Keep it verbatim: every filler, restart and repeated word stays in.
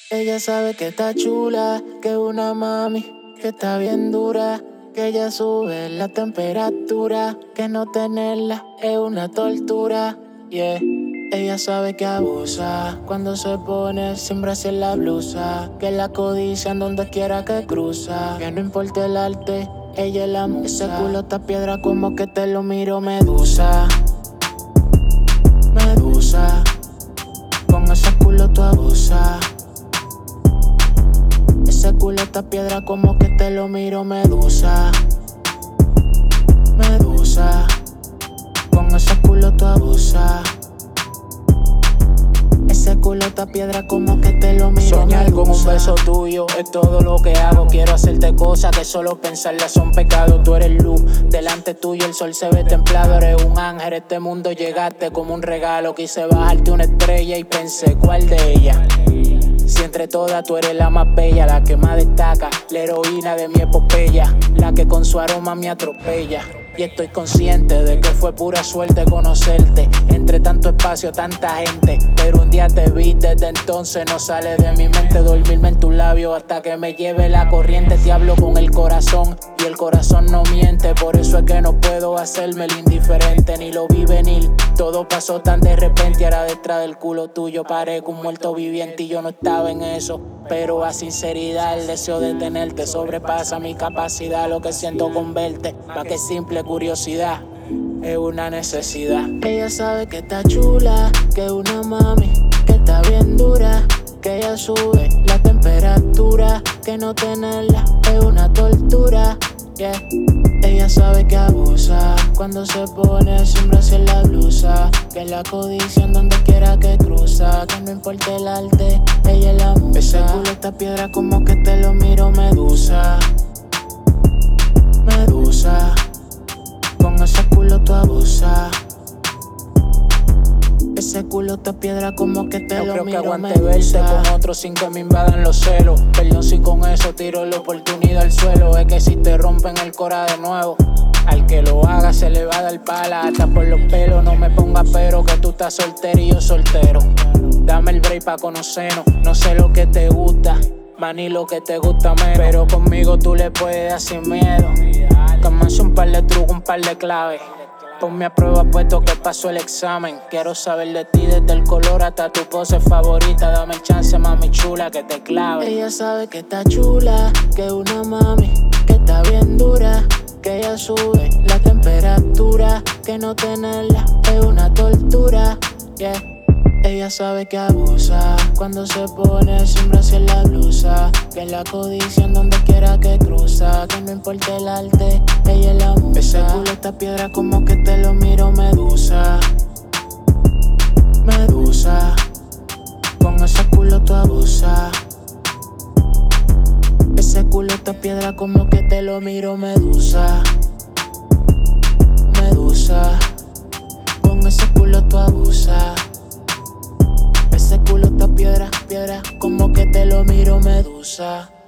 Ella sabe que está chula, que es una mami, que está bien dura, que ella sube la temperatura, que no tenerla es una tortura, yeah. Ella sabe que abusa cuando se pone sin brazo en la blusa, que la codicia en donde quiera que cruza, que no importa el arte, ella es la musa. Ese culo está piedra como que te lo miro, Medusa. Medusa, con ese culo tú abusas. Ese culo está piedra como que te lo miro, Medusa. Medusa, con ese culo tú abusas. Ese culo está piedra como que te lo miro. Soñar con un beso tuyo es todo lo que hago. Quiero hacerte cosas que solo pensarlas son pecados. Tú eres luz, delante tuyo el sol se ve templado. Eres un ángel, este mundo llegaste como un regalo. Quise bajarte una estrella y pensé, ¿cuál de ellas? Si entre todas tú eres la más bella, la que más destaca, la heroína de mi epopeya, la que con su aroma me atropella. Y estoy consciente de que fue pura suerte conocerte, entre tanto espacio, tanta gente. Pero un día te vi, desde entonces no sale de mi mente dormirme en tus labios hasta que me lleve la corriente. Te hablo con el corazón y el corazón no miente. Por eso es que no puedo hacerme el indiferente, ni lo vi venir. Todo pasó tan de repente, ahora detrás del culo tuyo parezco un muerto viviente. Y yo no estaba en eso, pero a sinceridad el deseo de tenerte sobrepasa mi capacidad. Lo que siento con verte, pa' que simple curiosidad es una necesidad. Ella sabe que está chula, que es una mami, que está bien dura, que ella sube la temperatura, que no tenerla es una tortura, yeah. Ella sabe que abusa cuando se pone sin brazo en la blusa, que la codicia en donde quiera que cruza, que no importa el arte, ella es la musa. Ese culo está piedra como que te lo miro, Medusa. Medusa, con ese culo tú abusas. Ese culo está piedra como que te no lo creo miro, que aguante Medusa. verte con otro sin que me invadan los celos. Perdón si con eso tiro la oportunidad al suelo. Es que si te rompen el cora de nuevo, al que lo haga se le va a dar pala hasta por los pelos. No me pongas pero que tú estás soltero y yo soltero. Dame el break pa' conocernos. No sé lo que te gusta, más ni lo que te gusta menos, pero conmigo tú le puedes dar sin miedo. Comienza un par de trucos, un par de claves. Ponme a prueba puesto que pasó el examen. Quiero saber de ti desde el color hasta tu pose favorita. Dame el chance, mami chula, que te clave. Ella sabe que está chula, que es una mami, que está bien dura, que ella sube la temperatura, que no tenerla es una tortura, yeah. Ella sabe que abusa cuando se pone sin brazo en la blusa, que la codicia en donde quiera que cruza, que no importa el arte, ella es la musa. Ese culo está piedra como que te lo miro, Medusa. Medusa, con ese culo tú abusas. Ese culo está piedra como que te lo miro, Medusa. Medusa, con ese culo tú abusas. Ese culo está piedra, piedra, como que te lo miro, Medusa.